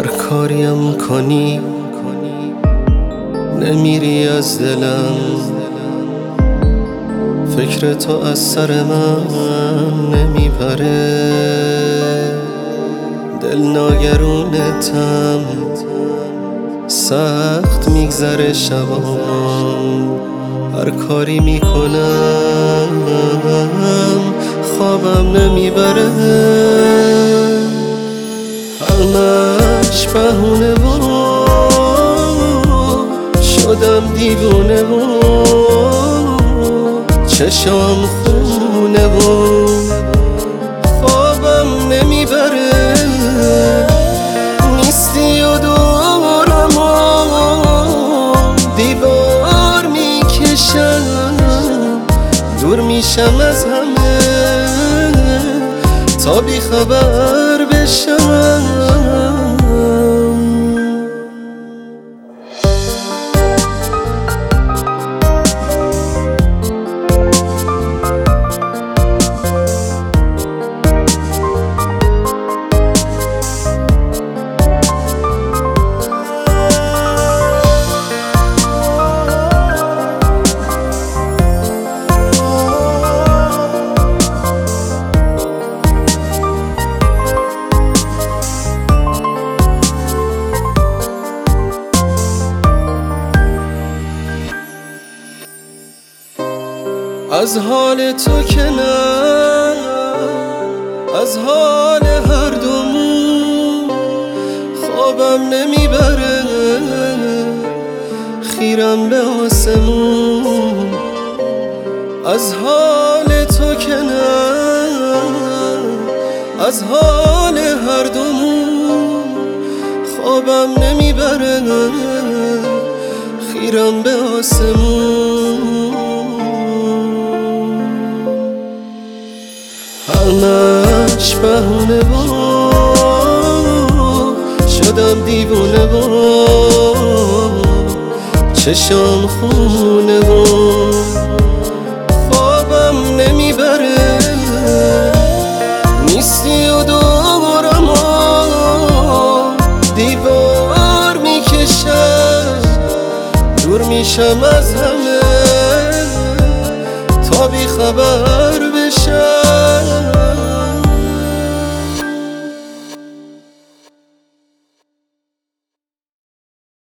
هر کاریم کنی نمیری از دلم، فکر تو از سر من نمیبره. دل ناگرونتم، سخت میگذره شبام، هر کاری میکنم خوابم نمیبره. همش بهونه و شدم دیوونه و چشام خونه و خوابم نمیبره. نیستی و دورم و دیوار میکشم، دور میشم از همه تا بی خبر بشم. از حال تو که نه، از حال هر دومون خوابم نمیبره. خیرم به آسمون از حال تو که نه، از حال هر دومون خوابم نمیبره. خیرم به آسمون، همش بهونه و شدم دیوونه و چشام خونه و خوابم نمیبره. نیستی و دورم و دیوار میکشم، دور میشم از همه تا بی خبر بشم.